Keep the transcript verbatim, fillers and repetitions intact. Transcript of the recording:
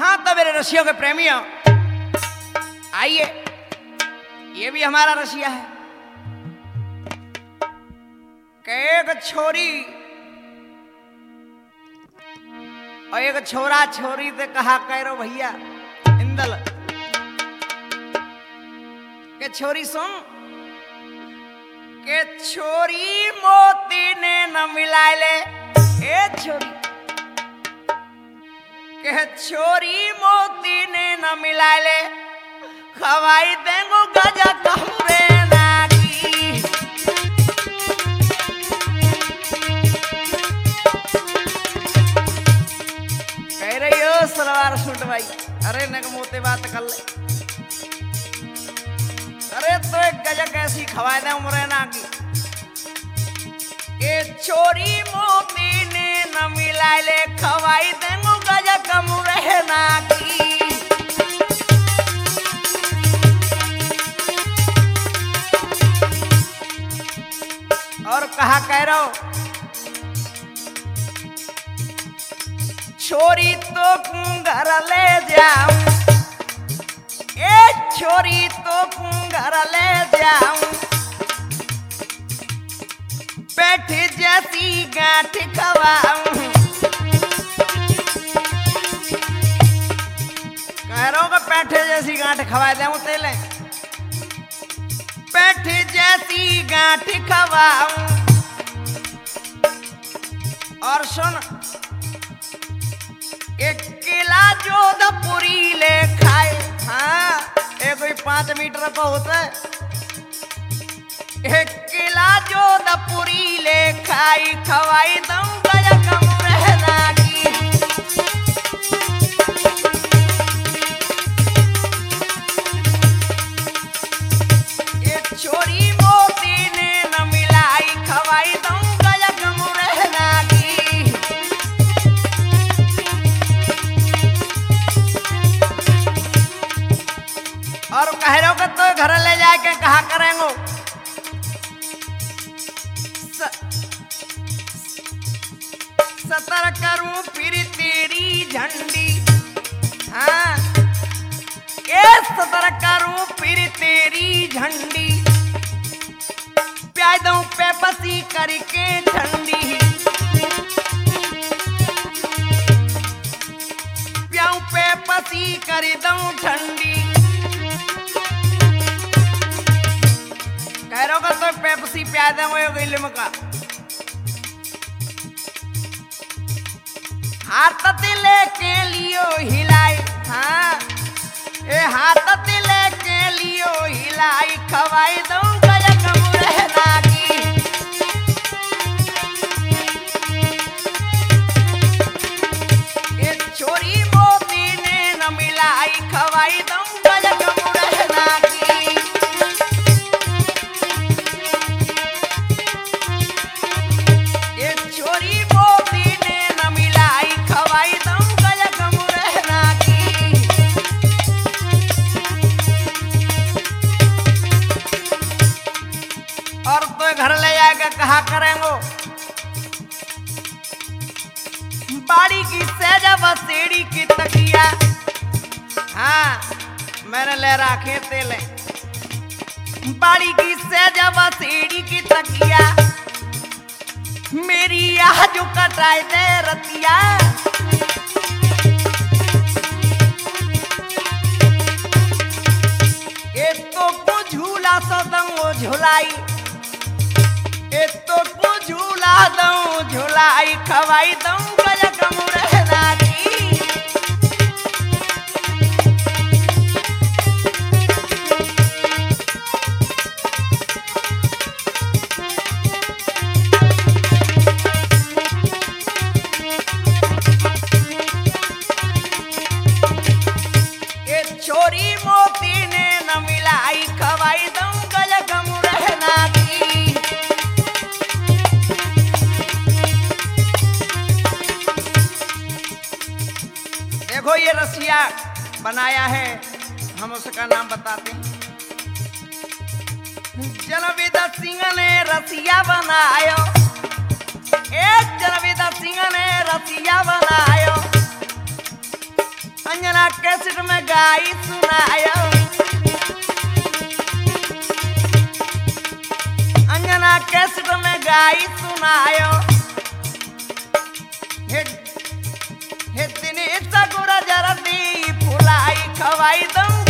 हाँ तो मेरे रसियों के प्रेमियों, आइए, ये भी हमारा रसिया है। एक छोरी और एक छोरा छोरी से कहा करो भैया इंदल के छोरी सुन के छोरी मोती ने न मिलाए ले, ए छोरी के छोरी मोती ने न मिलाए ले, खवाई देंगो गजा कहरे नागी। कह रही हो सलवार सूट भाई, अरे नग मोते बात कर ले, अरे तो एक गजा कैसी खवाई दे मुरैना की। ए छोरी मोती ने न मिलाए ले, खवाई देंगो गजा कमुरैना की। और कहा कह रहा हो छोरी तो घर ले जाऊं, ए छोरी तो घर ले जाऊं, पेट जैसी गांठ खवाऊं। कह रहा हूं पेट जैसी गांठ खवा दूं तेले, पेट जैसी गांठ खवाऊं। और सुन एक किला जोधपुरी ले खाए, हाँ एक कोई पांच मीटर का होता है। एक किला जोधपुरी ले खाई, खवाई दम गया कम रहना की। एक छोरी मोती ने न मिलाई, खवाई दम गया कम रहना की। और कह रहे हो कि तो घर ले जाके कहा करेंगे स... सतर करूं फिर तेरी झंडी, हाँ ए सतर करूं फिर तेरी झंडी, प्याय दूं पेपसी करके ठंडी, प्याऊं पेपसी कर दूं ठंडी। कह रहा होगा तो पेप्सी प्याद है इल्म का। हाथ तिले के लियो हिलाई, हाँ ए हाथ तिले के लियो हिलाई, खवाई दूं गया कम रहना की। ए छोरी मोती ने न मिलाई, खवाई दूं गया कम रहना की। और तो घर ले जाकर कहा करेंगो बाड़ी की सहजा बसेड़ी की तकिया, हाँ मैंने ले रखे तेले, बाड़ी की सहजा बसेड़ी की तकिया, मेरी यह जो कटाई दे रतिया। एक तो झूला सदंगो झुलाई, एक तो झूला दूं झुलाई, खवाई दूं गया कम रहना की। एक छोरी मोती ने न मिलाई, खवाई दूं गया कम रहना की। देखो ये रसिया बनाया है, हम उसका नाम बताते हैं। जनविद सिंह ने रसिया बनायो, एक जनविद सिंह ने रसिया बनायो, अंजना कैसेट में गाई सुनायो अंजना कैसेट में गाई सुनायो हे हे दिनी सगुरा जरदी फुलाई खवाई दऊं